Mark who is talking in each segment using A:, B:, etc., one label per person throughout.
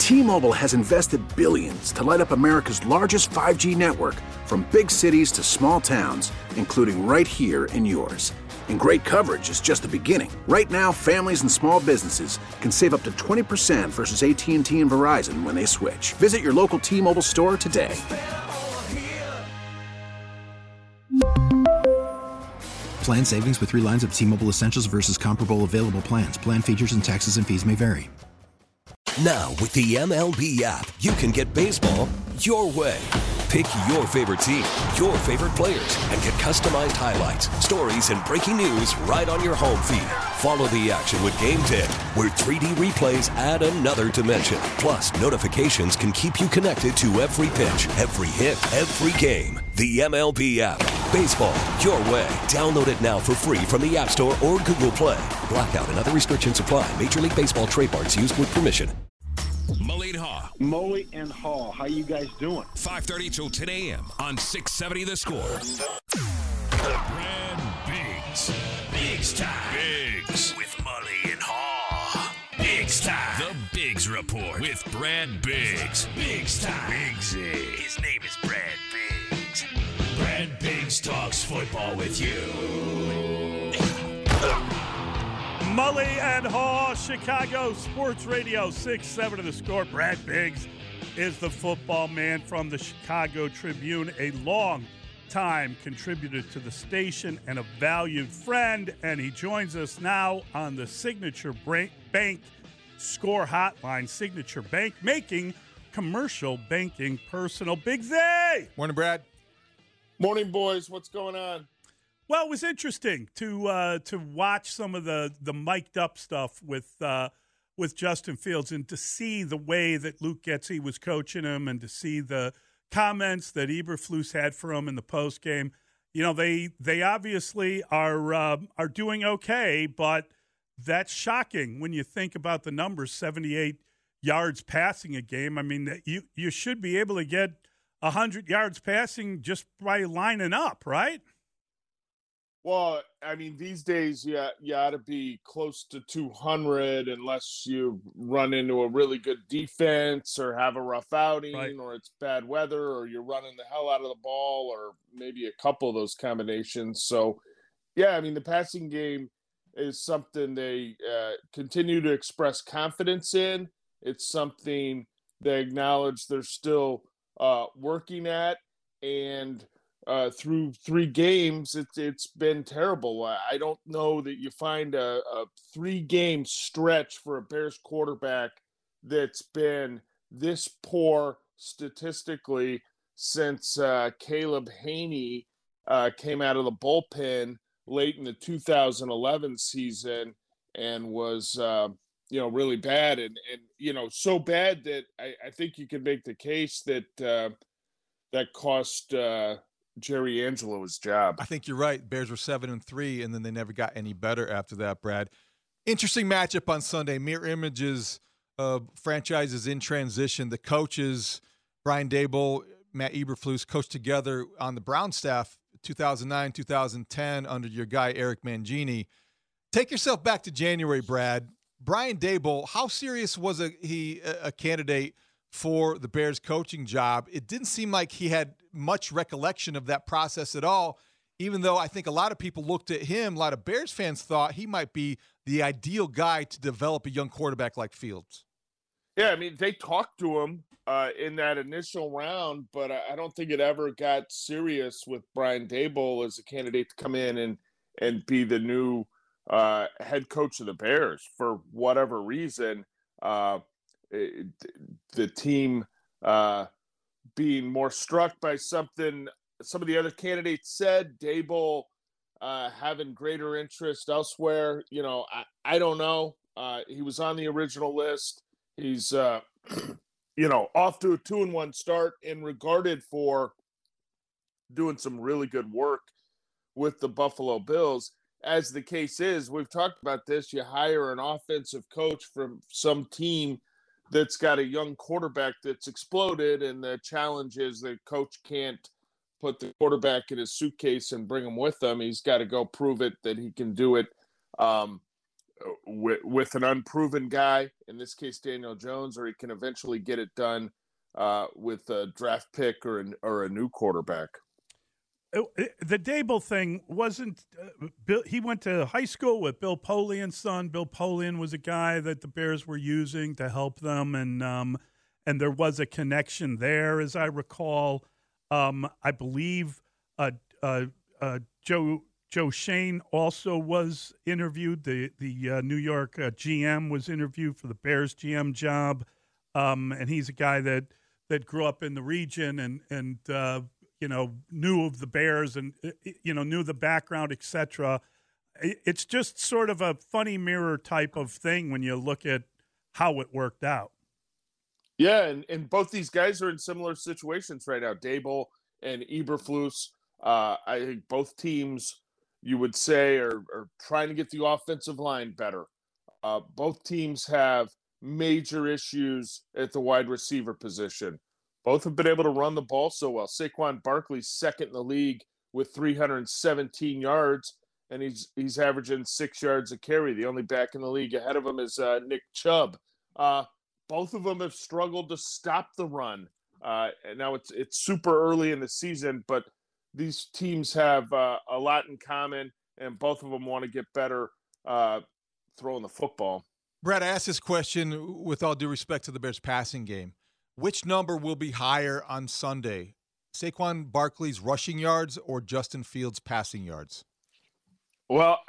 A: T-Mobile has invested billions to light up America's largest 5G network, from big cities to small towns, including right here in yours. And great coverage is just the beginning. Right now, families and small businesses can save up to 20% versus AT&T and Verizon when they switch. Visit your local T-Mobile store today.
B: Plan savings with 3 lines of T-Mobile Essentials versus comparable available plans. Plan features and taxes and fees may vary.
C: Now, with the MLB app, you can get baseball your way. Pick your favorite team, your favorite players, and get customized highlights, stories, and breaking news right on your home feed. Follow the action with Game Day, where 3D replays add another dimension. Plus, notifications can keep you connected to every pitch, every hit, every game. The MLB app. Baseball your way. Download it now for free from the App Store or Google Play. Blackout and other restrictions apply. Major League Baseball trademarks used with permission.
D: Mully and Haw.
E: Mully and Haw. How you guys doing?
D: 5:30 till 10 a.m. on 670 The Score. Brad Biggs. Biggs time. Biggs. With Mully and Haw. Biggs time. The Biggs Report with Brad Biggs. Biggs time. Biggsy. His name is Brad Biggs. Brad Biggs talks football with you.
F: Mully and Haw, Chicago Sports Radio, 670 The Score. Brad Biggs is the football man from the Chicago Tribune, a long-time contributor to the station and a valued friend, and he joins us now on the Signature Bank Score Hotline. Signature Bank, making commercial banking personal. Biggsy!
G: Morning, Brad.
H: Morning, boys. What's going on?
F: Well, it was interesting to watch some of the mic'd up stuff with Justin Fields, and to see the way that Luke Getsy was coaching him, and to see the comments that Eberflus had for him in the post game. You know, they obviously are doing okay, but that's shocking when you think about the numbers. 78 yards passing a game. I mean, you should be able to get 100 yards passing just by lining up, right?
H: Well, I mean, these days, you ought to be close to 200 unless you run into a really good defense or have a rough outing, right, or it's bad weather, or you're running the hell out of the ball, or maybe a couple of those combinations. So, yeah, I mean, the passing game is something they continue to express confidence in. It's something they acknowledge they're still working at, and through 3 games, it's been terrible. I don't know that you find a 3-game stretch for a Bears quarterback that's been this poor statistically since Caleb Haney came out of the bullpen late in the 2011 season and was really bad, and so bad that I think you could make the case that that cost Jerry Angelo his job.
G: I think you're right. Bears were 7-3, and then they never got any better after that, Brad. Interesting matchup on Sunday. Mirror images of franchises in transition. The coaches, Brian Daboll, Matt Eberflus, coached together on the Brown staff 2009, 2010 under your guy Eric Mangini. Take yourself back to January, Brad. Brian Daboll, how serious was he a candidate for the Bears coaching job? It didn't seem like he had much recollection of that process at all, even though I think a lot of people looked at him, a lot of Bears fans thought he might be the ideal guy to develop a young quarterback like Fields.
H: Yeah, I mean, they talked to him in that initial round, but I don't think it ever got serious with Brian Daboll as a candidate to come in and be the new head coach of the Bears. For whatever reason, the team being more struck by something some of the other candidates said, Daboll having greater interest elsewhere. I don't know. He was on the original list. He's, off to a 2-1 start and regarded for doing some really good work with the Buffalo Bills. As the case is, we've talked about this. You hire an offensive coach from some team that's got a young quarterback that's exploded, and the challenge is the coach can't put the quarterback in his suitcase and bring him with him. He's got to go prove it that he can do it with an unproven guy, in this case Daniel Jones, or he can eventually get it done with a draft pick or a new quarterback.
F: The Daboll thing wasn't Bill. He went to high school with Bill Polian's son. Bill Polian was a guy that the Bears were using to help them, and there was a connection there, as I recall. I believe Joe Shane also was interviewed. The New York GM was interviewed for the Bears GM job, and he's a guy that grew up in the region and knew of the Bears and knew the background, etc. It's just sort of a funny mirror type of thing when you look at how it worked out.
H: Yeah, and both these guys are in similar situations right now. Daboll and Eberflus. I think both teams, you would say, are trying to get the offensive line better. Both teams have major issues at the wide receiver position. Both have been able to run the ball so well. Saquon Barkley's second in the league with 317 yards, and he's averaging 6 yards a carry. The only back in the league ahead of him is Nick Chubb. Both of them have struggled to stop the run. And now it's super early in the season, but these teams have a lot in common, and both of them want to get better throwing the football.
G: Brad, I asked this question with all due respect to the Bears passing game. Which number will be higher on Sunday? Saquon Barkley's rushing yards or Justin Fields' passing yards?
H: Well,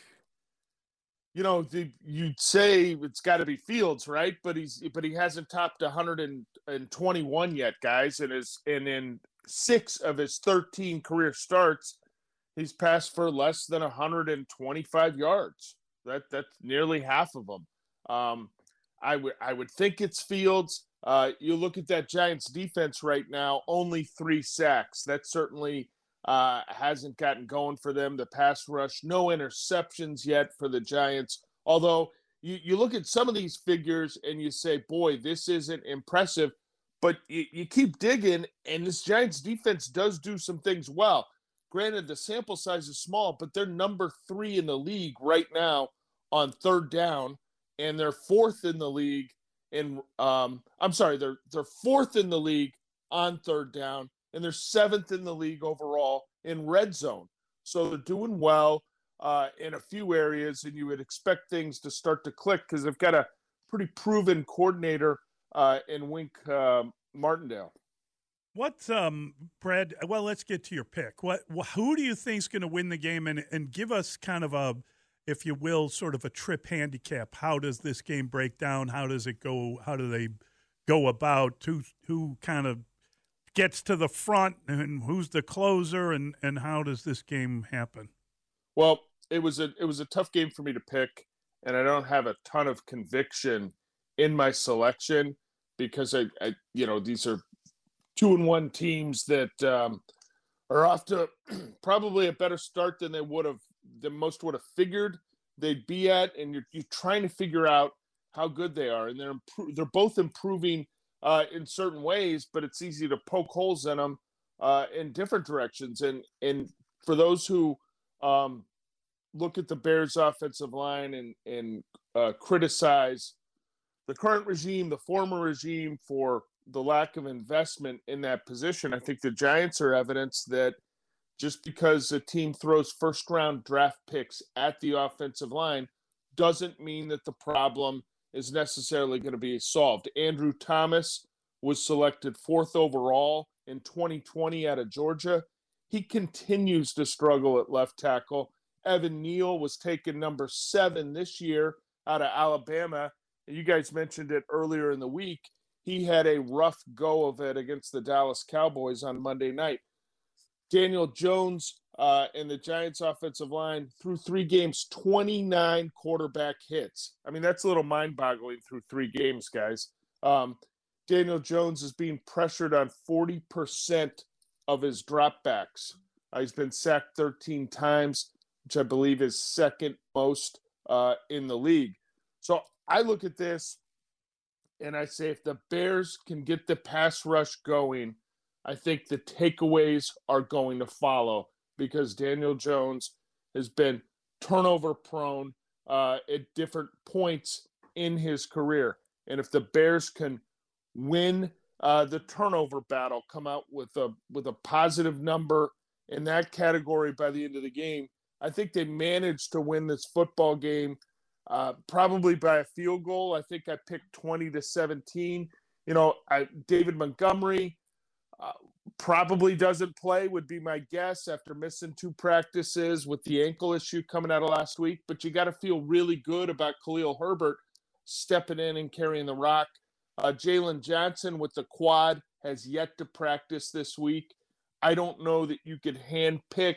H: you'd say it's got to be Fields, right? But he hasn't topped 121 yet, guys, and in 6 of his 13 career starts, he's passed for less than 125 yards. That's nearly half of them. I would think it's Fields. You look at that Giants defense right now, only 3 sacks. That certainly hasn't gotten going for them. The pass rush, no interceptions yet for the Giants. Although you look at some of these figures and you say, boy, this isn't impressive. But you keep digging, and this Giants defense does do some things well. Granted, the sample size is small, but they're number 3 in the league right now on third down, and they're 4th in the league they're 4th in the league on third down, and they're 7th in the league overall in red zone. So they're doing well in a few areas, and you would expect things to start to click because they've got a pretty proven coordinator in Wink Martindale.
F: What, Brad? Well, let's get to your pick. Who do you think is going to win the game, and give us kind of a, if you will, sort of a trip handicap? How does this game break down? How does it go? How do they go about? Who kind of gets to the front, and who's the closer, and how does this game happen?
H: Well, it was a tough game for me to pick, and I don't have a ton of conviction in my selection because I these are 2-1 teams that are off to probably a better start than most would have figured they'd be at, and you're trying to figure out how good they are, and they're both improving in certain ways, but it's easy to poke holes in them in different directions. And for those who look at the Bears' offensive line and criticize the current regime, the former regime, for the lack of investment in that position, I think the Giants are evidence that just because a team throws first-round draft picks at the offensive line doesn't mean that the problem is necessarily going to be solved. Andrew Thomas was selected 4th overall in 2020 out of Georgia. He continues to struggle at left tackle. Evan Neal was taken number 7 this year out of Alabama. You guys mentioned it earlier in the week. He had a rough go of it against the Dallas Cowboys on Monday night. Daniel Jones and the Giants offensive line through 3 games, 29 quarterback hits. I mean, that's a little mind-boggling through 3 games, guys. Daniel Jones is being pressured on 40% of his dropbacks. He's been sacked 13 times, which I believe is second most in the league. So I look at this and I say, if the Bears can get the pass rush going, I think the takeaways are going to follow, because Daniel Jones has been turnover prone. at different points in his career. And if the Bears can win the turnover battle, come out with a positive number in that category by the end of the game, I think they managed to win this football game probably by a field goal. I think I picked 20-17. David Montgomery probably doesn't play, would be my guess, after missing 2 practices with the ankle issue coming out of last week. But you got to feel really good about Khalil Herbert stepping in and carrying the rock. Jalen Johnson with the quad has yet to practice this week. I don't know that you could handpick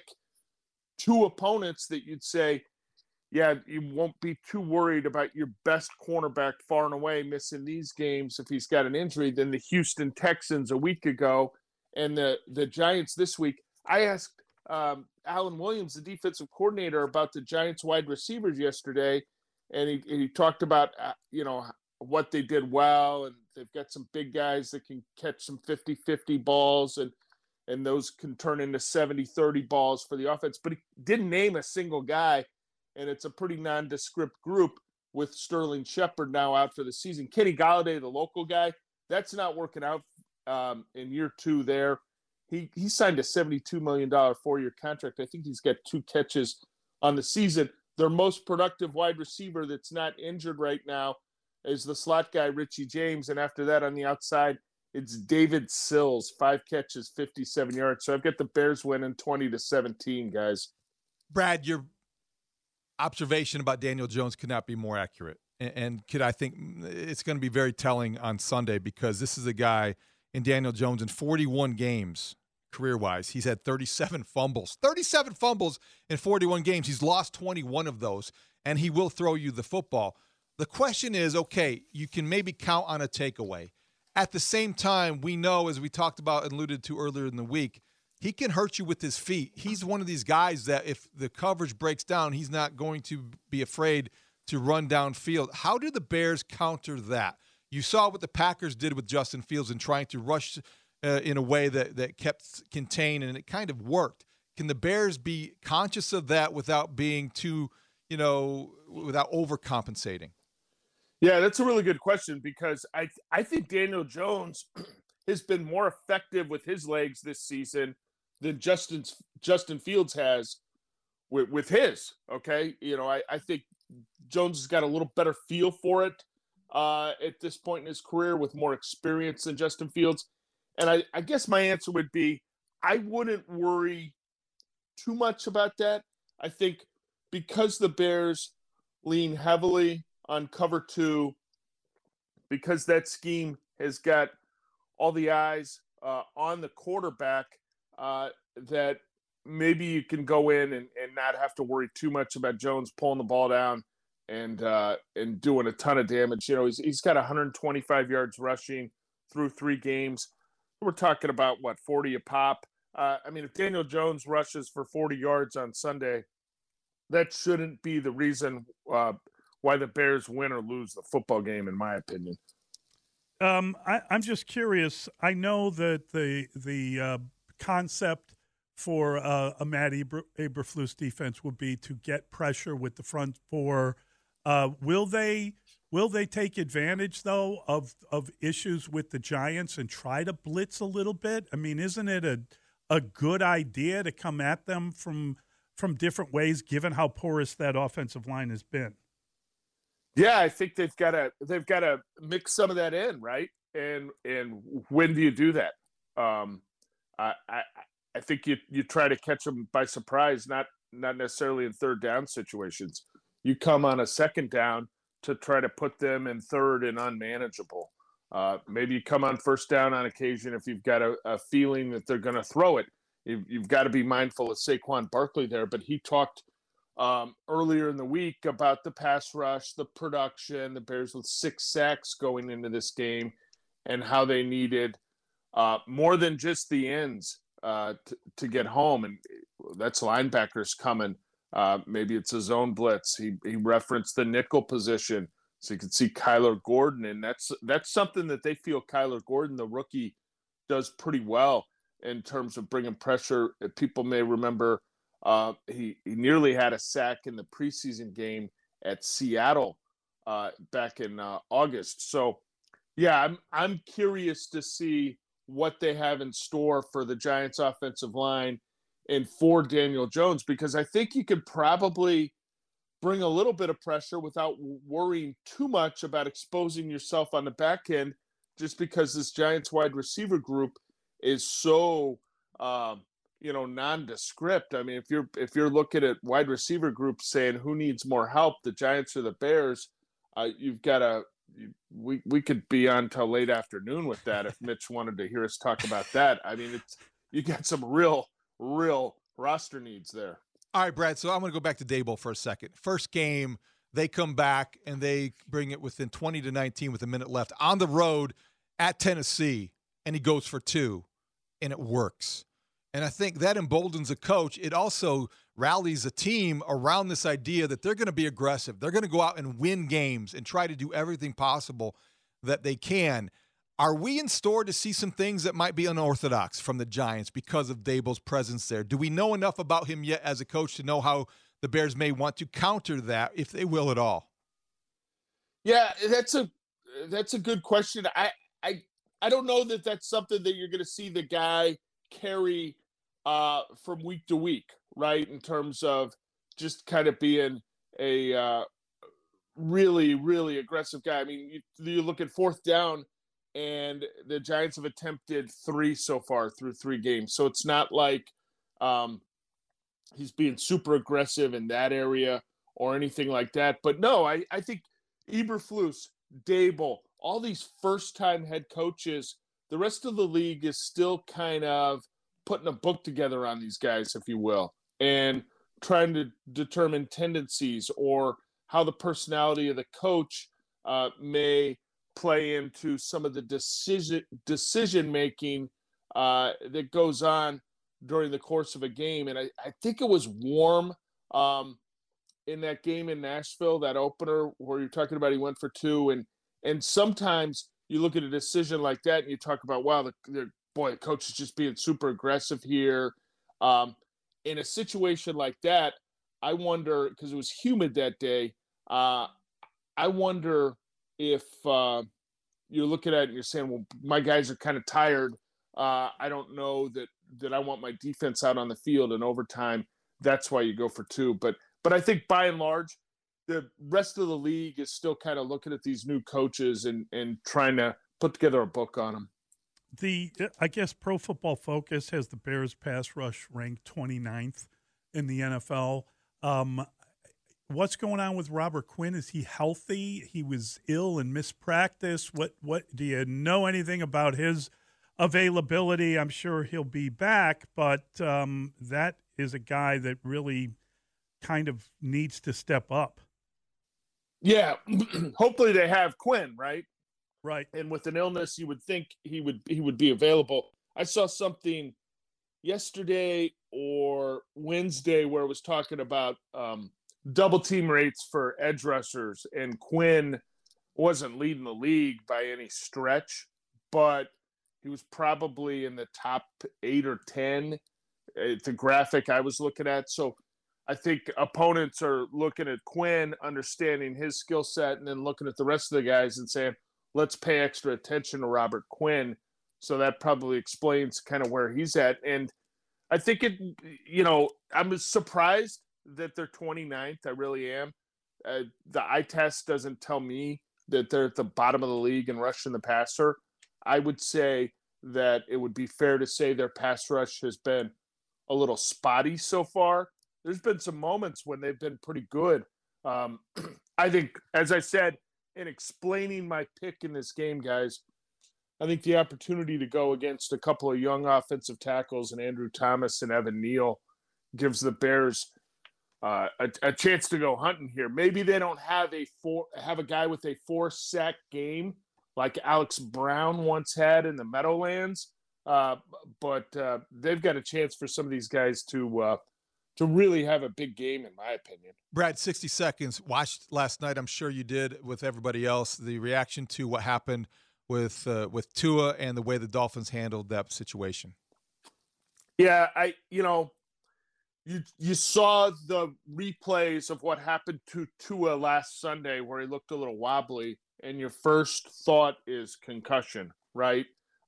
H: 2 opponents that you'd say, yeah, you won't be too worried about your best cornerback far and away missing these games if he's got an injury than the Houston Texans a week ago and the Giants this week. I asked Alan Williams, the defensive coordinator, about the Giants wide receivers yesterday, and he talked about what they did well, and they've got some big guys that can catch some 50-50 balls, and those can turn into 70-30 balls for the offense. But he didn't name a single guy, and it's a pretty nondescript group with Sterling Shepard now out for the season. Kenny Golladay, the local guy, that's not working out in year 2 there. He signed a $72 million 4-year contract. I think he's got 2 catches on the season. Their most productive wide receiver that's not injured right now is the slot guy, Richie James. And after that, on the outside, it's David Sills, 5 catches, 57 yards. So I've got the Bears winning 20-17, guys.
G: Brad, your observation about Daniel Jones could not be more accurate. And I think it's going to be very telling on Sunday, because this is a guy in Daniel Jones in 41 games career-wise. He's had 37 fumbles. 37 fumbles in 41 games. He's lost 21 of those, and he will throw you the football. The question is, okay, you can maybe count on a takeaway. At the same time, we know, as we talked about and alluded to earlier in the week, he can hurt you with his feet. He's one of these guys that if the coverage breaks down, he's not going to be afraid to run downfield. How do the Bears counter that? You saw what the Packers did with Justin Fields in trying to rush in a way that kept contained, and it kind of worked. Can the Bears be conscious of that without being too, without overcompensating?
H: Yeah, that's a really good question, because I think Daniel Jones has been more effective with his legs this season than Justin Fields has with his. Okay, I think Jones has got a little better feel for it at this point in his career, with more experience than Justin Fields. And I guess my answer would be, I wouldn't worry too much about that. I think because the Bears lean heavily on cover 2, because that scheme has got all the eyes on the quarterback, that maybe you can go in and not have to worry too much about Jones pulling the ball down and doing a ton of damage. He's got 125 yards rushing through 3 games. We're talking about, 40 a pop? If Daniel Jones rushes for 40 yards on Sunday, that shouldn't be the reason why the Bears win or lose the football game, in my opinion.
F: I'm just curious. I know that the concept for a Matt Eberflus defense would be to get pressure with the front 4. Will they take advantage, though, of issues with the Giants and try to blitz a little bit? Isn't it a good idea to come at them from different ways, given how porous that offensive line has been?
H: Yeah, I think they've got to mix some of that in, right? And when do you do that? I think you try to catch them by surprise, not necessarily in third down situations. You come on a second down to try to put them in third and unmanageable. Maybe you come on first down on occasion if you've got a feeling that they're going to throw it. You've got to be mindful of Saquon Barkley there, but he talked earlier in the week about the pass rush, the production, the Bears with 6 sacks going into this game, and how they needed more than just the ends to get home. And that's linebackers coming. Maybe it's a zone blitz. He referenced the nickel position, so you can see Kyler Gordon, and that's something that they feel Kyler Gordon, the rookie, does pretty well in terms of bringing pressure. People may remember he nearly had a sack in the preseason game at Seattle back in August. So, yeah, I'm curious to see what they have in store for the Giants offensive line and for Daniel Jones, because I think you could probably bring a little bit of pressure without worrying too much about exposing yourself on the back end, just because this Giants wide receiver group is so nondescript. I mean, if you're looking at wide receiver groups saying who needs more help, the Giants or the Bears, you've got to. We could be on till late afternoon with that if Mitch wanted to hear us talk about that. I mean, you got some real roster needs there.
G: All right, Brad, so I'm going to go back to Daboll for a second. First game, they come back and they bring it within 20-19 with a minute left on the road at Tennessee, and he goes for 2, and it works. And I think that emboldens a coach. It also rallies a team around this idea that they're going to be aggressive. They're going to go out and win games and try to do everything possible that they can. Are we in store to see some things that might be unorthodox from the Giants because of Daboll's presence there? Do we know enough about him yet as a coach to know how the Bears may want to counter that, if they will at all?
H: Yeah, that's a good question. I don't know that that's something that you're going to see the guy carry from week to week, right? In terms of just kind of being a really, really aggressive guy. I mean, you look at fourth down, and the Giants have attempted 3 so far through 3 games. So it's not like he's being super aggressive in that area or anything like that. But no, I think Eberflus, Daboll, all these first-time head coaches, the rest of the league is still kind of putting a book together on these guys, if you will, and trying to determine tendencies or how the personality of the coach may play into some of the decision making that goes on during the course of a game. And I think it was warm in that game in Nashville, that opener where you're talking about he went for 2. And sometimes you look at a decision like that and you talk about, wow, the coach is just being super aggressive here. In a situation like that, I wonder, because it was humid that day, I wonder if you're looking at it and you're saying, well, my guys are kind of tired. I don't know that I want my defense out on the field in overtime. That's why you go for 2. But I think by and large, the rest of the league is still kind of looking at these new coaches and trying to put together a book on them.
F: I guess Pro Football Focus has the Bears pass rush ranked 29th in the NFL. What's going on with Robert Quinn? Is he healthy? He was ill and missed practice. What do you know anything about his availability? I'm sure he'll be back, but that is a guy that really kind of needs to step up.
H: Yeah, hopefully they have Quinn, right?
F: Right.
H: And with an illness, you would think he would be available. I saw something yesterday or Wednesday where it was talking about double team rates for edge rushers, and Quinn wasn't leading the league by any stretch, but he was probably in the top 8 or 10 at the graphic I was looking at. So I think opponents are looking at Quinn, understanding his skill set, and then looking at the rest of the guys and saying, let's pay extra attention to Robert Quinn. So that probably explains kind of where he's at. And I think I'm surprised that they're 29th. I really am. The eye test doesn't tell me that they're at the bottom of the league in rushing the passer. I would say that it would be fair to say their pass rush has been a little spotty so far. There's been some moments when they've been pretty good. I think, as I said, in explaining my pick in this game, guys, I think the opportunity to go against a couple of young offensive tackles and Andrew Thomas and Evan Neal gives the Bears a chance to go hunting here. Maybe they don't have a guy with a 4-sack game like Alex Brown once had in the Meadowlands, but they've got a chance for some of these guys to really have a big game, in my opinion.
G: Brad, 60 seconds. Watched last night, I'm sure you did with everybody else, the reaction to what happened with Tua and the way the Dolphins handled that situation.
H: Yeah, you saw the replays of what happened to Tua last Sunday where he looked a little wobbly, and your first thought is concussion, right?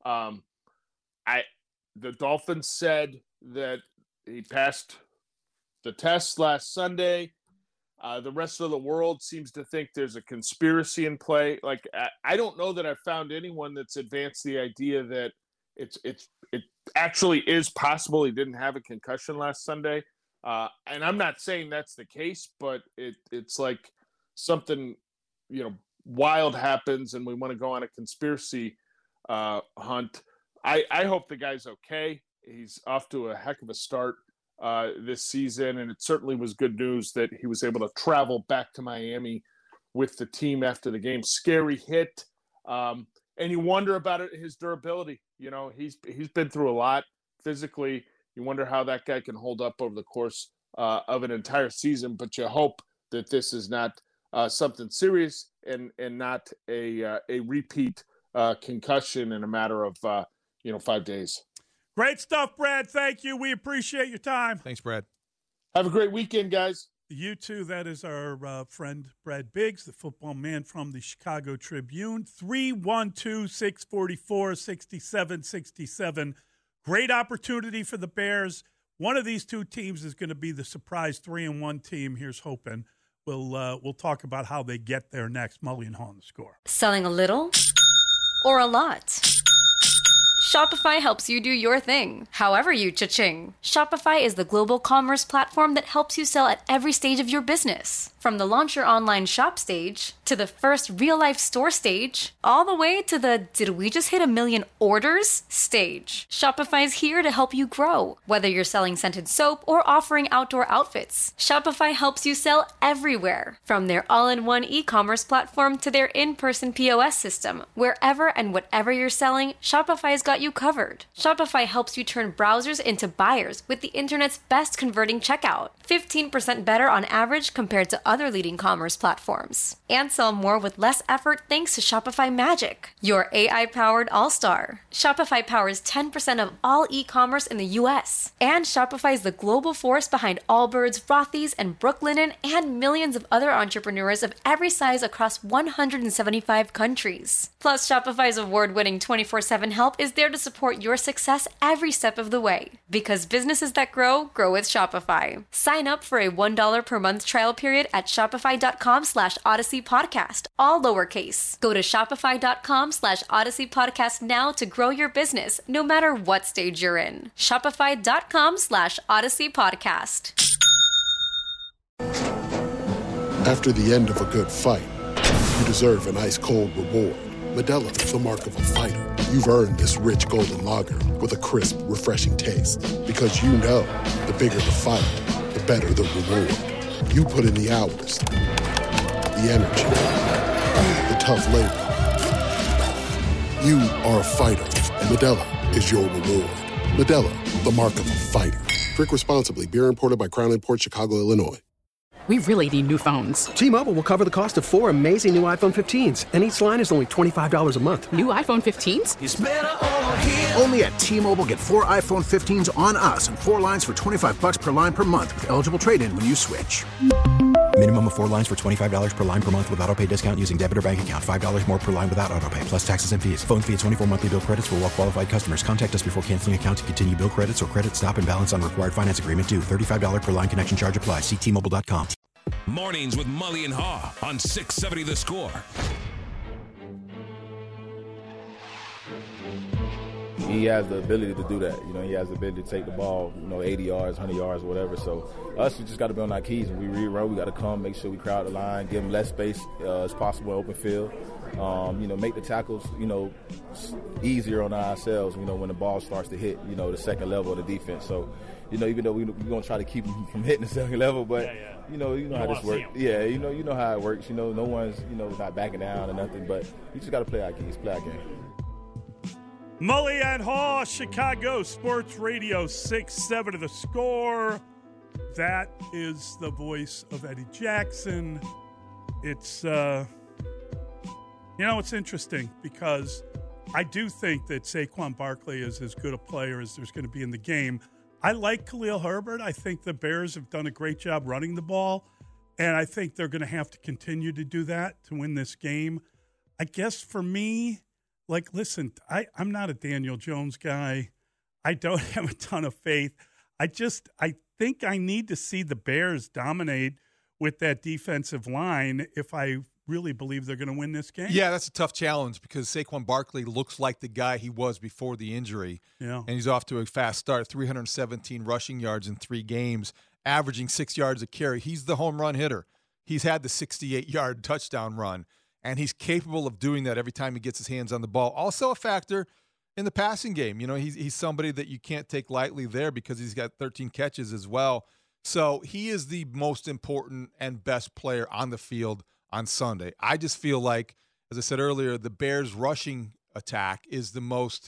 H: The Dolphins said that he passed the test last Sunday. The rest of the world seems to think there's a conspiracy in play. Like, I don't know that I've found anyone that's advanced the idea that it actually is possible he didn't have a concussion last Sunday. And I'm not saying that's the case, but it's like something, wild happens and we want to go on a conspiracy hunt. I hope the guy's okay. He's off to a heck of a start this season, and it certainly was good news that he was able to travel back to Miami with the team after the game. Scary hit, and you wonder about his durability. He's been through a lot physically. You wonder how that guy can hold up over the course of an entire season, but you hope that this is not something serious and not a repeat concussion in a matter of 5 days.
F: Great stuff, Brad. Thank you. We appreciate your time.
G: Thanks, Brad.
H: Have a great weekend, guys.
F: You too. That is our friend Brad Biggs, the football man from the Chicago Tribune. 312-644-6767. Great opportunity for the Bears. One of these two teams is going to be the surprise 3-1 team. Here's hoping. We'll talk about how they get there next. Mully and Haw on The Score.
I: Selling a little or a lot? Shopify helps you do your thing, however you cha-ching. Shopify is the global commerce platform that helps you sell at every stage of your business. From the launch your online shop stage, to the first real-life store stage, all the way to the did we just hit 1 million orders stage. Shopify's here to help you grow. Whether you're selling scented soap or offering outdoor outfits, Shopify helps you sell everywhere. From their all-in-one e-commerce platform to their in-person POS system, wherever and whatever you're selling, Shopify's got you covered. Shopify helps you turn browsers into buyers with the internet's best converting checkout. 15% better on average compared to other leading commerce platforms. And sell more with less effort thanks to Shopify Magic, your AI-powered all-star. Shopify powers 10% of all e-commerce in the U.S. And Shopify is the global force behind Allbirds, Rothy's, and Brooklinen, and millions of other entrepreneurs of every size across 175 countries. Plus, Shopify's award-winning 24/7 help is there to support your success every step of the way. Because businesses that grow with Shopify. Sign up for a $1 per month trial period at shopify.com/Odyssey Podcast, all lowercase. Go to shopify.com/Odyssey Podcast now to grow your business, no matter what stage you're in. Shopify.com/Odyssey Podcast.
J: After the end of a good fight, you deserve an ice-cold reward. Modelo is the mark of a fighter. You've earned this rich golden lager with a crisp, refreshing taste. Because you know, the bigger the fight, the better the reward. You put in the hours, the energy, the tough labor. You are a fighter, and Modelo is your reward. Modelo, the mark of a fighter. Drink responsibly. Beer imported by Crown Imports, Chicago, Illinois.
K: We really need new phones.
L: T-Mobile will cover the cost of 4 amazing new iPhone 15s, and each line is only $25 a month.
K: New iPhone 15s?
A: It's better over here. Only at T-Mobile, get 4 iPhone 15s on us and 4 lines for $25 per line per month with eligible trade-in when you switch.
B: Minimum of 4 lines for $25 per line per month with autopay discount using debit or bank account. $5 more per line without autopay, plus taxes and fees. Phone fee at 24 monthly bill credits for well-qualified customers. Contact us before canceling account to continue bill credits or credit stop and balance on required finance agreement due. $35 per line connection charge applies. See T-Mobile.com.
D: Mornings with Mully and Haw on 670 The Score.
M: He has the ability to do that. He has the ability to take the ball, 80 yards, 100 yards, whatever. So us, we just got to be on our keys. When we rerun, we got to come, make sure we crowd the line, give them less space as possible in open field. Make the tackles, easier on ourselves, when the ball starts to hit, the second level of the defense. So, even though we're going to try to keep them from hitting the second level, but, you know how this works. Yeah, you know how it works. No one's, not backing down or nothing, but you just got to play our keys, play our game.
F: Mully and Haw, Chicago Sports Radio 670 The Score. That is the voice of Eddie Jackson. It's, it's interesting because I do think that Saquon Barkley is as good a player as there's going to be in the game. I like Khalil Herbert. I think the Bears have done a great job running the ball, and I think they're going to have to continue to do that to win this game. I guess for me, listen, I'm not a Daniel Jones guy. I don't have a ton of faith. I think I need to see the Bears dominate with that defensive line if I really believe they're going to win this game.
G: Yeah, that's a tough challenge because Saquon Barkley looks like the guy he was before the injury.
F: Yeah.
G: And he's off to a fast start, 317 rushing yards in 3 games, averaging 6 yards a carry. He's the home run hitter. He's had the 68-yard touchdown run, and he's capable of doing that every time he gets his hands on the ball. Also a factor in the passing game. You know, he's somebody that you can't take lightly there because he's got 13 catches as well. So he is the most important and best player on the field on Sunday. I just feel like, as I said earlier, the Bears' rushing attack is the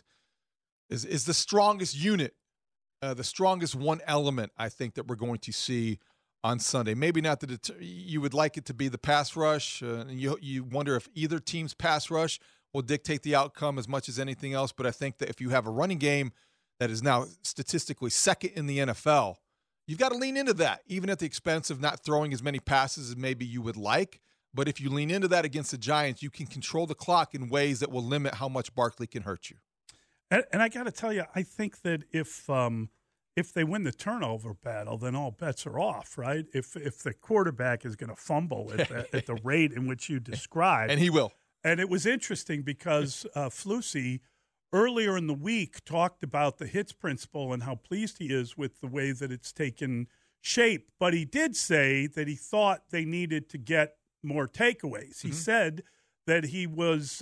G: strongest unit, the strongest one element I think that we're going to see on Sunday. Maybe not you would like it to be the pass rush. You wonder if either team's pass rush will dictate the outcome as much as anything else. But I think that if you have a running game that is now statistically second in the NFL, you've got to lean into that, even at the expense of not throwing as many passes as maybe you would like. But if you lean into that against the Giants, you can control the clock in ways that will limit how much Barkley can hurt you.
F: And I got to tell you, I think that if they win the turnover battle, then all bets are off, right? If the quarterback is going to fumble at the rate in which you described.
G: And he will.
F: And it was interesting because Flusy earlier in the week talked about the hits principle and how pleased he is with the way that it's taken shape. But he did say that he thought they needed to get more takeaways. He said that he was,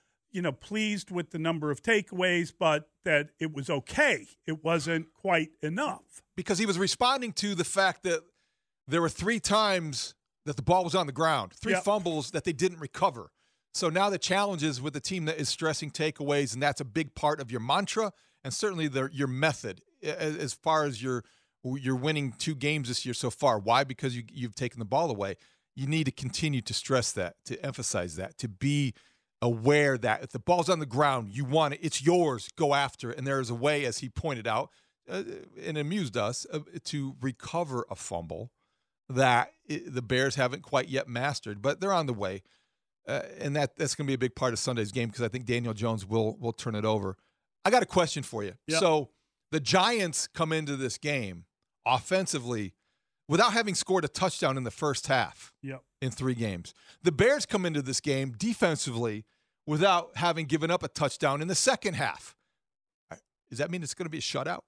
F: pleased with the number of takeaways, but that it was okay. It wasn't quite enough.
G: Because he was responding to the fact that there were 3 times that the ball was on the ground, 3 fumbles that they didn't recover. So now the challenge is with a team that is stressing takeaways, and that's a big part of your mantra and certainly your method as far as you're winning 2 games this year so far. Why? Because you've taken the ball away. You need to continue to stress that, to emphasize that, to be aware that if the ball's on the ground, you want it, it's yours, go after it. And there is a way, as he pointed out, and amused us, to recover a fumble that the Bears haven't quite yet mastered, but they're on the way. And that's going to be a big part of Sunday's game because I think Daniel Jones will turn it over. I got a question for you.
F: Yep.
G: So the Giants come into this game offensively without having scored a touchdown in the first half in 3 games. The Bears come into this game defensively without having given up a touchdown in the second half. Does that mean it's going to be a shutout?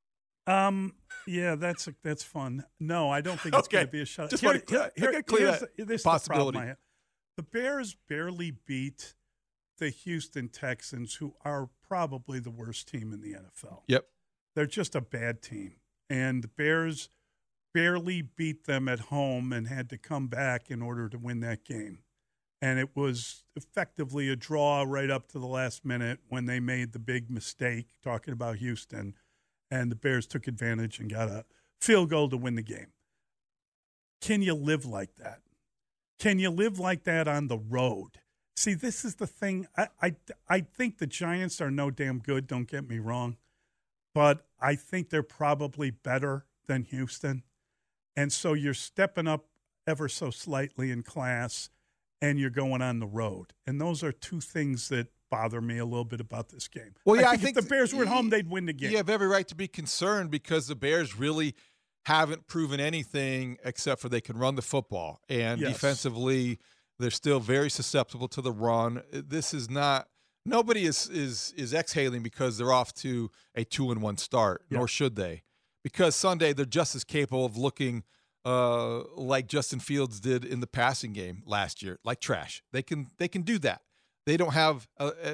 F: Yeah, that's fun. No, I don't think it's going to be a shutout.
G: Just want to clear that possibility.
F: The Bears barely beat the Houston Texans, who are probably the worst team in the NFL.
G: Yep.
F: They're just a bad team. And the Bears barely beat them at home and had to come back in order to win that game. And it was effectively a draw right up to the last minute when they made the big mistake, talking about Houston, and the Bears took advantage and got a field goal to win the game. Can you live like that? Can you live like that on the road? See, this is the thing. I think the Giants are no damn good, don't get me wrong, but I think they're probably better than Houston. And so you're stepping up ever so slightly in class, and you're going on the road. And those are 2 things that bother me a little bit about this game.
G: Well, yeah,
F: I think if the Bears were at home, they'd win the game.
G: You have every right to be concerned because the Bears really haven't proven anything except for they can run the football. And defensively, they're still very susceptible to the run. This is not – nobody is exhaling because they're off to a 2-1 start, nor should they. Because Sunday, they're just as capable of looking like Justin Fields did in the passing game last year, like trash. They can do that. They don't have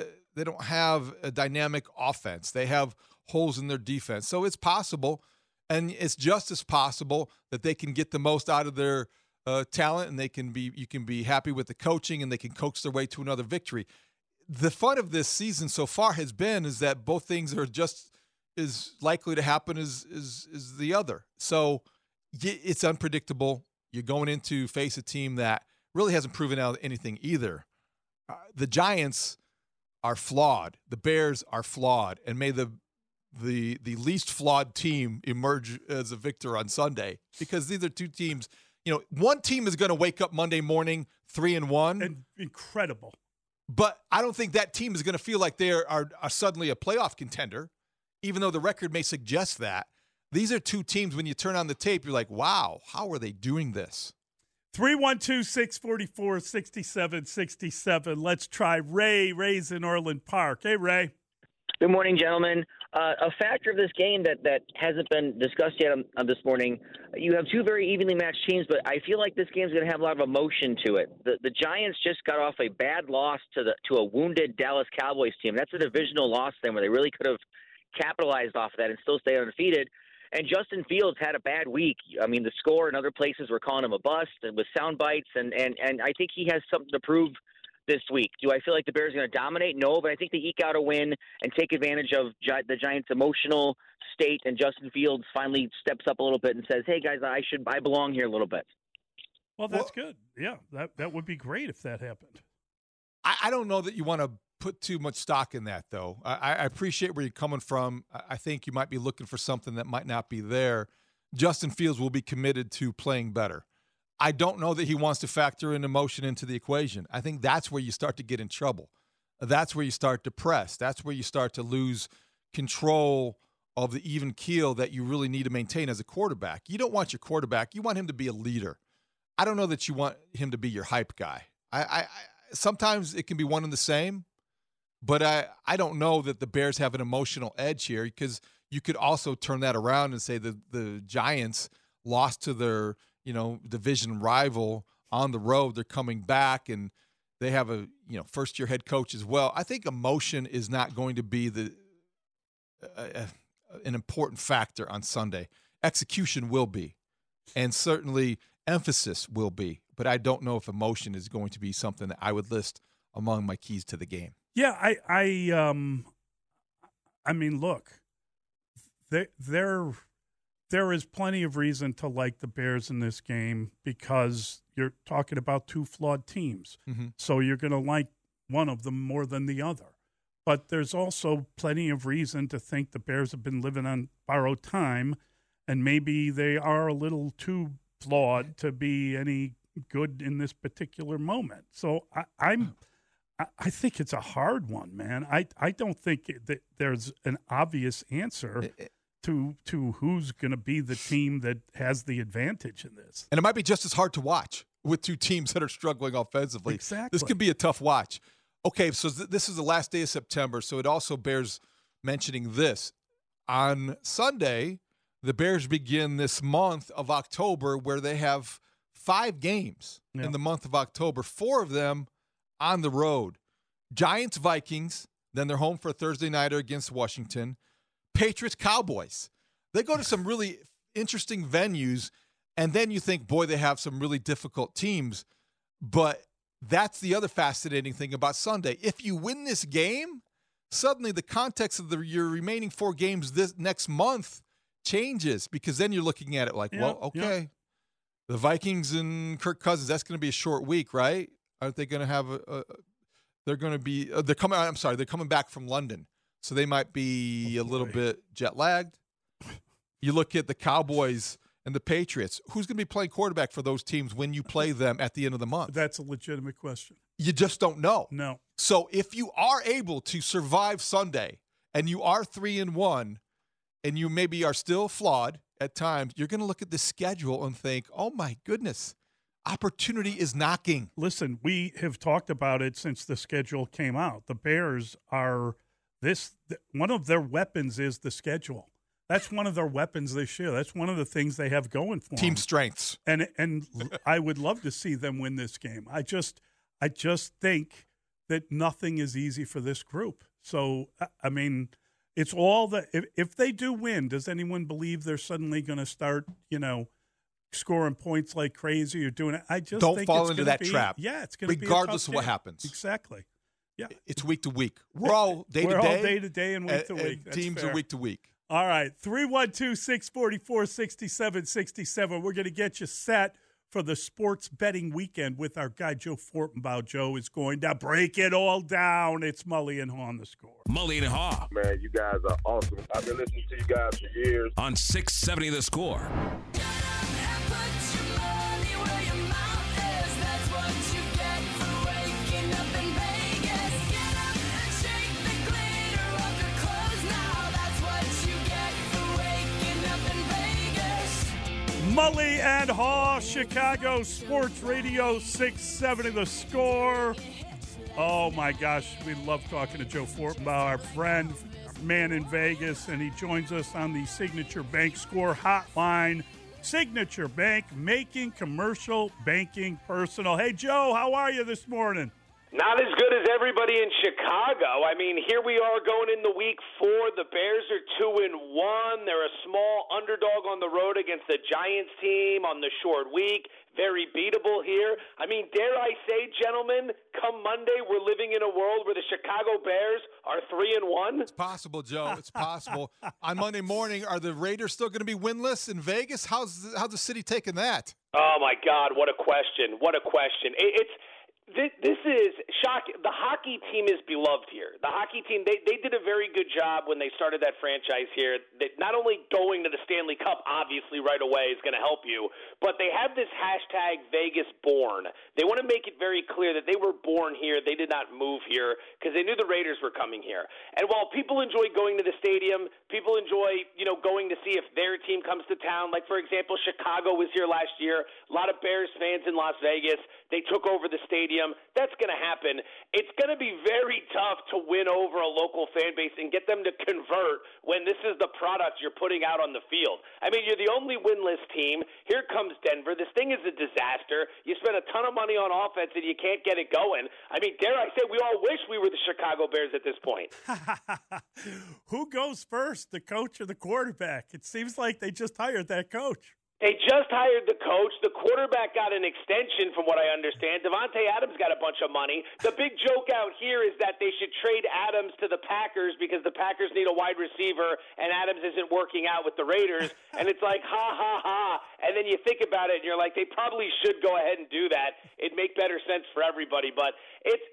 G: a dynamic offense. They have holes in their defense. So it's possible, and it's just as possible that they can get the most out of their talent, and you can be happy with the coaching, and they can coax their way to another victory. The fun of this season so far has been is that both things are just as likely to happen as the other. So it's unpredictable. You're going in to face a team that really hasn't proven out anything either. The Giants are flawed. The Bears are flawed. And may the the least flawed team emerge as a victor on Sunday, because these are two teams. One team is going to wake up Monday morning 3-1.
F: And incredible.
G: But I don't think that team is going to feel like they are suddenly a playoff contender, even though the record may suggest that. These are two teams, when you turn on the tape, you're like, wow, how are they doing this?
F: 312-644-6767. Let's try Ray. Ray's in Orland Park. Hey, Ray.
N: Good morning, gentlemen. A factor of this game that hasn't been discussed yet on this morning, you have two very evenly matched teams, but I feel like this game's going to have a lot of emotion to it. The Giants just got off a bad loss to a wounded Dallas Cowboys team. That's a divisional loss then where they really could have capitalized off of that and still stayed undefeated. And Justin Fields had a bad week. I mean, the score in other places were calling him a bust and with sound bites, and I think he has something to prove this week. Do I feel like the Bears are going to dominate? No, but I think they eke out a win and take advantage of the Giants' emotional state, and Justin Fields finally steps up a little bit and says, hey, guys, I belong here a little bit.
F: Well, that's good. Yeah, that would be great if that happened.
G: I don't know that you want to put too much stock in that, though. I appreciate where you're coming from. I think you might be looking for something that might not be there. Justin Fields will be committed to playing better. I don't know that he wants to factor in emotion into the equation. I think that's where you start to get in trouble. That's where you start to press. That's where you start to lose control of the even keel that you really need to maintain as a quarterback. You don't want your quarterback. You want him to be a leader. I don't know that you want him to be your hype guy. I sometimes it can be one and the same, but I don't know that the Bears have an emotional edge here, because you could also turn that around and say the Giants lost to their division rival on the road. They're coming back, and they have a first-year head coach as well. I think emotion is not going to be an important factor on Sunday. Execution will be, and certainly emphasis will be. But I don't know if emotion is going to be something that I would list among my keys to the game.
F: Yeah, I mean, look, there is plenty of reason to like the Bears in this game, because you're talking about two flawed teams. Mm-hmm. So you're going to like one of them more than the other. But there's also plenty of reason to think the Bears have been living on borrowed time, and maybe they are a little too flawed to be any good in this particular moment. So I think it's a hard one, man. I don't think that there's an obvious answer to who's going to be the team that has the advantage in this.
G: And it might be just as hard to watch with two teams that are struggling offensively.
F: Exactly.
G: This could be a tough watch. Okay, so this is the last day of September, so it also bears mentioning this. On Sunday, the Bears begin this month of October where they have 5 games in the month of October, 4 of them on the road. Giants, Vikings, then they're home for a Thursday nighter against Washington. Patriots, Cowboys. They go to some really interesting venues, and then you think, boy, they have some really difficult teams. But that's the other fascinating thing about Sunday. If you win this game, suddenly the context of your remaining 4 games this next month changes, because then you're looking at it like, the Vikings and Kirk Cousins, that's going to be a short week, right? Aren't they going to have they're coming back from London, so they might be a little bit jet lagged. You look at the Cowboys and the Patriots. Who's going to be playing quarterback for those teams when you play them at the end of the month?
F: That's a legitimate question.
G: You just don't know.
F: No.
G: So if you are able to survive Sunday and you are 3-1 and you maybe are still flawed at times, you're going to look at the schedule and think, oh, my goodness, opportunity is knocking.
F: Listen, we have talked about it since the schedule came out. The Bears are one of their weapons is the schedule. That's one of their weapons this year. That's one of the things they have going for them.
G: Team strengths.
F: And I would love to see them win this game. I just think that nothing is easy for this group. So, I mean, it's all if they do win, does anyone believe they're suddenly going to start, scoring points like crazy or doing it? I just
G: don't fall into that trap.
F: Yeah, it's going to be
G: regardless of what happens.
F: Exactly. Yeah,
G: it's week to week. We're all day to day.
F: We're all day to day and week to week.
G: Teams are week to week.
F: All right, 312-644-6767. We're going to get you set for the sports betting weekend with our guy Joe Fortenbaugh. Joe is going to break it all down. It's Mully and Haw on The Score.
D: Mully and Haw.
O: Man, you guys are awesome. I've been listening to you guys for years.
D: On 670 The Score.
F: Mully and Haw, Chicago Sports Radio 670 The Score. Oh, my gosh. We love talking to Joe Fortenbaugh, our friend, our man in Vegas, and he joins us on the Signature Bank Score Hotline. Signature Bank, making commercial banking personal. Hey, Joe, how are you this morning?
P: Not as good as everybody in Chicago. I mean, here we are going into week 4. The Bears are 2-1. They're a small underdog on the road against the Giants team on the short week. Very beatable here. I mean, dare I say, gentlemen, come Monday, we're living in a world where the Chicago Bears are 3-1?
G: It's possible, Joe. It's possible. On Monday morning, are the Raiders still going to be winless in Vegas? How's the city taking that?
P: Oh, my God, what a question. What a question. This is shocking. The hockey team is beloved here. The hockey team, they did a very good job when they started that franchise here. That not only going to the Stanley Cup, obviously, right away is going to help you, but they have this hashtag Vegas born. They want to make it very clear that they were born here. They did not move here because they knew the Raiders were coming here. And while people enjoy going to the stadium, people enjoy, going to see if their team comes to town. Like, for example, Chicago was here last year. A lot of Bears fans in Las Vegas. They took over the stadium. That's going to happen. It's going to be very tough to win over a local fan base and get them to convert when this is the product you're putting out on the field. I mean, you're the only winless team. Here comes Denver. This thing is a disaster. You spend a ton of money on offense and you can't get it going. I mean, dare I say, we all wish we were the Chicago Bears at this point.
F: Who goes first, the coach or the quarterback? It seems like they just hired that coach.
P: They just hired the coach. The quarterback got an extension, from what I understand. Davante Adams got a bunch of money. The big joke out here is that they should trade Adams to the Packers because the Packers need a wide receiver, and Adams isn't working out with the Raiders. And it's like, ha, ha, ha. And then you think about it, and you're like, they probably should go ahead and do that. It'd make better sense for everybody. But it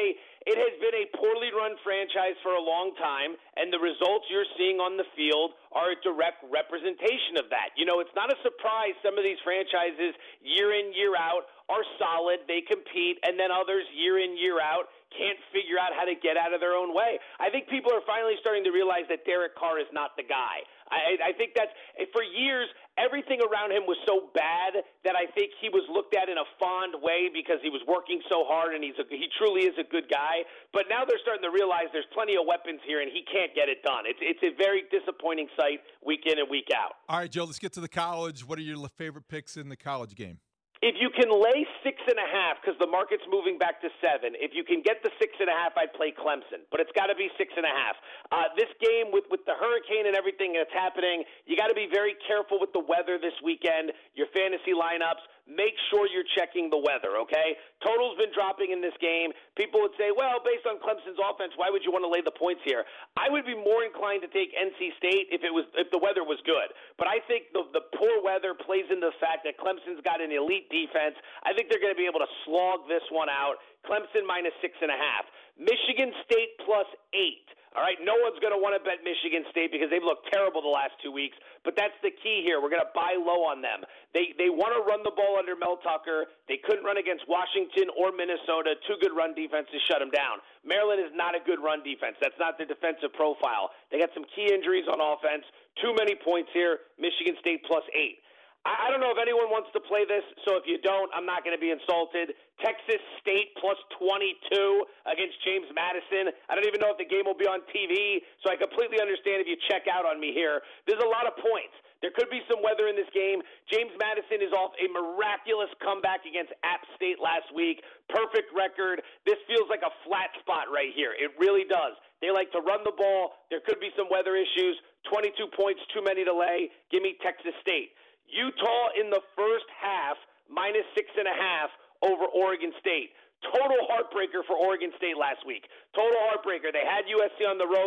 P: has been a poorly run franchise for a long time, and the results you're seeing on the field are a direct representation of that. It's not a surprise some of these franchises year in, year out are solid, they compete, and then others year in, year out can't figure out how to get out of their own way. I think people are finally starting to realize that Derek Carr is not the guy. I think that's – for years, everything around him was so bad that I think he was looked at in a fond way because he was working so hard and he truly is a good guy. But now they're starting to realize there's plenty of weapons here and he can't get it done. It's a very disappointing sight week in and week out.
G: All right, Joe, let's get to the college. What are your favorite picks in the college game?
P: If you can lay 6.5, because the market's moving back to 7, if you can get the 6.5, I'd play Clemson. But it's got to be 6.5. This game, with the hurricane and everything that's happening, you got to be very careful with the weather this weekend, your fantasy lineups. Make sure you're checking the weather, okay? Total's been dropping in this game. People would say, well, based on Clemson's offense, why would you want to lay the points here? I would be more inclined to take NC State if the weather was good. But I think the poor weather plays into the fact that Clemson's got an elite defense. I think they're going to be able to slog this one out. Clemson minus 6.5. Michigan State plus 8. All right, no one's going to want to bet Michigan State because they've looked terrible the last 2 weeks, but that's the key here. We're going to buy low on them. They want to run the ball under Mel Tucker. They couldn't run against Washington or Minnesota. 2 good run defenses shut them down. Maryland is not a good run defense. That's not their defensive profile. They got some key injuries on offense. Too many points here. Michigan State plus 8. I don't know if anyone wants to play this, so if you don't, I'm not going to be insulted. Texas State plus 22 against James Madison. I don't even know if the game will be on TV, so I completely understand if you check out on me here. There's a lot of points. There could be some weather in this game. James Madison is off a miraculous comeback against App State last week. Perfect record. This feels like a flat spot right here. It really does. They like to run the ball. There could be some weather issues. 22 points, too many to lay. Give me Texas State. Utah in the first half, minus 6.5 over Oregon State. Total heartbreaker for Oregon State last week. Total heartbreaker. They had USC on the ropes.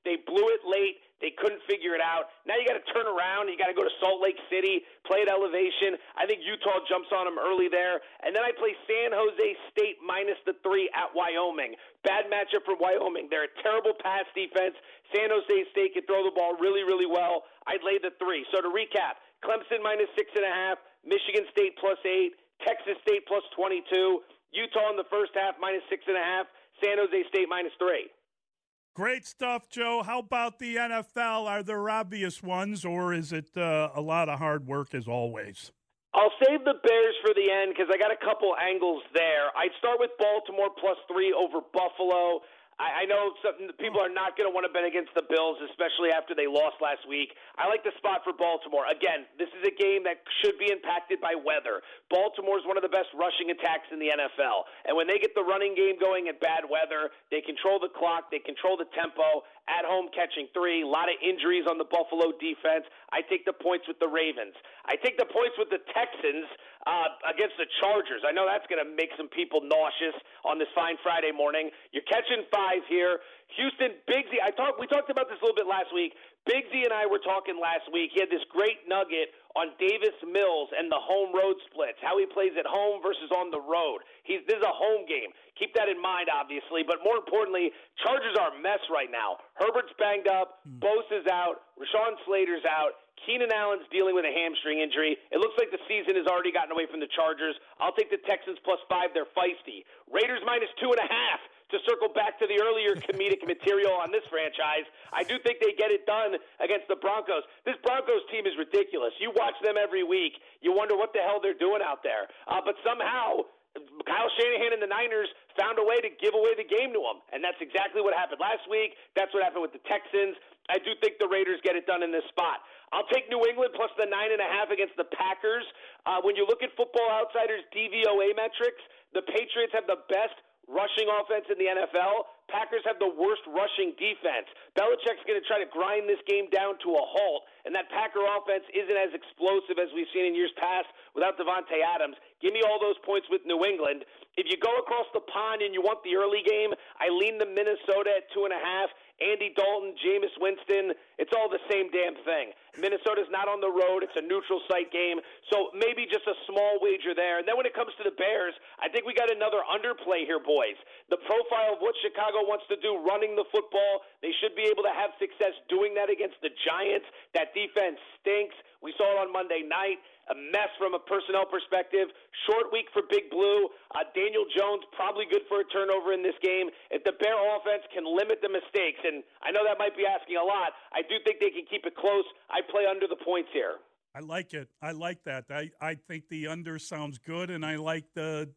P: They blew it late. They couldn't figure it out. Now you got to turn around. You got to go to Salt Lake City, play at elevation. I think Utah jumps on them early there. And then I play San Jose State minus the 3 at Wyoming. Bad matchup for Wyoming. They're a terrible pass defense. San Jose State can throw the ball really, really well. I'd lay the 3. So to recap, Clemson minus 6.5, Michigan State plus 8, Texas State plus 22, Utah in the first half minus 6.5, San Jose State minus 3.
F: Great stuff, Joe. How about the NFL? Are there obvious ones, or is it a lot of hard work as always?
P: I'll save the Bears for the end because I got a couple angles there. I'd start with Baltimore plus 3 over Buffalo. I know some people are not going to want to bet against the Bills, especially after they lost last week. I like the spot for Baltimore. Again, this is a game that should be impacted by weather. Baltimore is one of the best rushing attacks in the NFL. And when they get the running game going in bad weather, they control the clock, they control the tempo, at home catching 3, a lot of injuries on the Buffalo defense. I take the points with the Ravens. I take the points with the Texans against the Chargers. I know that's going to make some people nauseous on this fine Friday morning. You're catching 5 here. Houston, Bigsy, we talked about this a little bit last week. Bigsy and I were talking last week. He had this great nugget on Davis Mills and the home road splits, how he plays at home versus on the road. This is a home game. Keep that in mind, obviously. But more importantly, Chargers are a mess right now. Herbert's banged up. Bosa's out. Rashawn Slater's out. Keenan Allen's dealing with a hamstring injury. It looks like the season has already gotten away from the Chargers. I'll take the Texans plus 5. They're feisty. Raiders minus 2.5. To circle back to the earlier comedic material on this franchise, I do think they get it done against the Broncos. This Broncos team is ridiculous. You watch them every week. You wonder what the hell they're doing out there. But somehow, Kyle Shanahan and the Niners found a way to give away the game to them. And that's exactly what happened last week. That's what happened with the Texans. I do think the Raiders get it done in this spot. I'll take New England plus the 9.5 against the Packers. When you look at Football Outsiders' DVOA metrics, the Patriots have the best rushing offense in the NFL. Packers have the worst rushing defense. Belichick's going to try to grind this game down to a halt, and that Packer offense isn't as explosive as we've seen in years past without Devontae Adams. Give me all those points with New England. If you go across the pond and you want the early game, I lean to Minnesota at 2.5. Andy Dalton, Jameis Winston, it's all the same damn thing. Minnesota's not on the road. It's a neutral site game. So maybe just a small wager there. And then when it comes to the Bears, I think we got another underplay here, boys. The profile of what Chicago wants to do running the football, they should be able to have success doing that against the Giants. That defense stinks. We saw it on Monday night. A mess from a personnel perspective. Short week for Big Blue. Daniel Jones probably good for a turnover in this game. If the Bear offense can limit the mistakes, and I know that might be asking a lot, I do think they can keep it close. I play under the points here.
F: I like it. I like that. I think the under sounds good, and I like the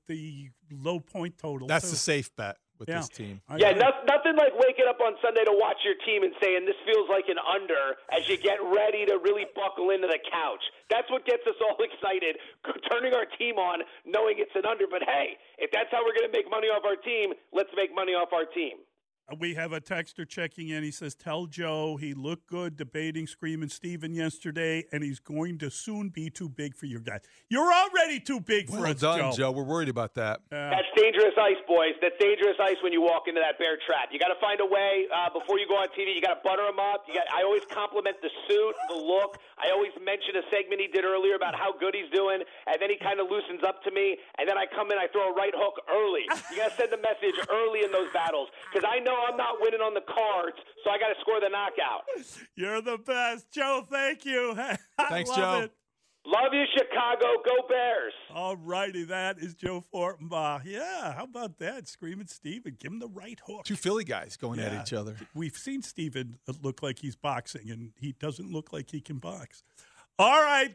F: low point total.
G: That's
F: too.
G: the safe bet with this team.
P: Nothing like waking up on Sunday to watch your team and saying this feels like an under as you get ready to really buckle into the couch. That's what gets us all excited, turning our team on, knowing it's an under. But hey, if that's how we're going to make money off our team, let's make money off our team.
F: We have a texter checking in. He says, tell Joe he looked good debating Screaming Steven yesterday, and he's going to soon be too big for your guys. You're already too big for us,
G: done, Joe. We're worried about that.
P: That's dangerous ice, boys. That's dangerous ice when you walk into that Bear trap. You got to find a way before you go on TV. You got to butter him up. I always compliment the suit, the look. I always mention a segment he did earlier about how good he's doing, and then he kind of loosens up to me, and then I come in, I throw a right hook early. You got to send the message early in those battles, because I know I'm not winning on the cards, so I got to score the knockout.
F: You're the best. Joe, thank you.
G: Thanks, Joe.
F: It.
P: Love you, Chicago. Go Bears.
F: All righty, that is Joe Fortenbaugh. Yeah, how about that? Screaming Steven. Give him the right hook.
G: Two Philly guys going at each other.
F: We've seen Steven look like he's boxing, and he doesn't look like he can box. All right,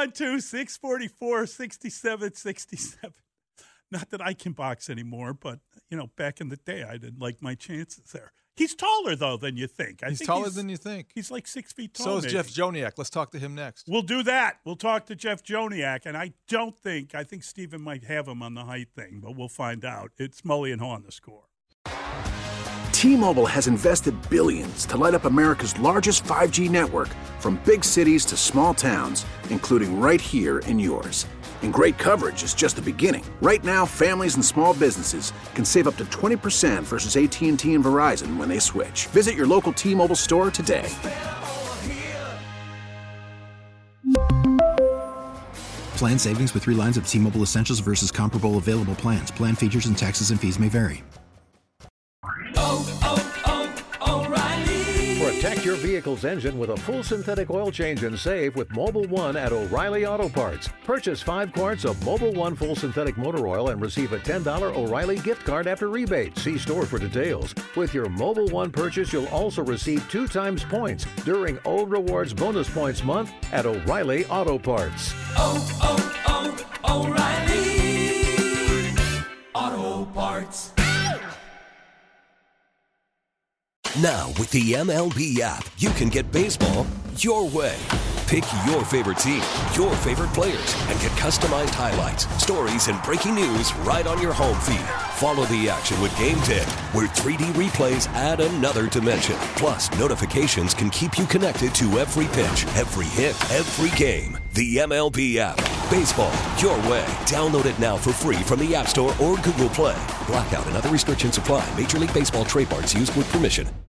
F: 312-644-6767. Not that I can box anymore, but, back in the day, I didn't like my chances there. He's taller, though, than you think.
G: He's taller than you think.
F: He's like 6 feet tall.
G: So is Jeff Joniak. Let's talk to him next.
F: We'll do that. We'll talk to Jeff Joniak, and I think Steven might have him on the height thing, but we'll find out. It's Mully and Haw on The Score.
A: T-Mobile has invested billions to light up America's largest 5G network, from big cities to small towns, including right here in yours. And great coverage is just the beginning. Right now, families and small businesses can save up to 20% versus AT&T and Verizon when they switch. Visit your local T-Mobile store today.
B: Plan savings with 3 lines of T-Mobile Essentials versus comparable available plans. Plan features and taxes and fees may vary.
Q: Protect your vehicle's engine with a full synthetic oil change and save with Mobil 1 at O'Reilly Auto Parts. Purchase 5 quarts of Mobil 1 full synthetic motor oil and receive a $10 O'Reilly gift card after rebate. See store for details. With your Mobil 1 purchase, you'll also receive 2 times points during O Rewards Bonus Points Month at O'Reilly Auto Parts.
D: O'Reilly Auto Parts.
C: Now, with the MLB app, you can get baseball your way. Pick your favorite team, your favorite players, and get customized highlights, stories, and breaking news right on your home feed. Follow the action with Game Day, where 3D replays add another dimension. Plus, notifications can keep you connected to every pitch, every hit, every game. The MLB app. Baseball your way. Download it now for free from the App Store or Google Play. Blackout and other restrictions apply. Major League Baseball trademarks used with permission.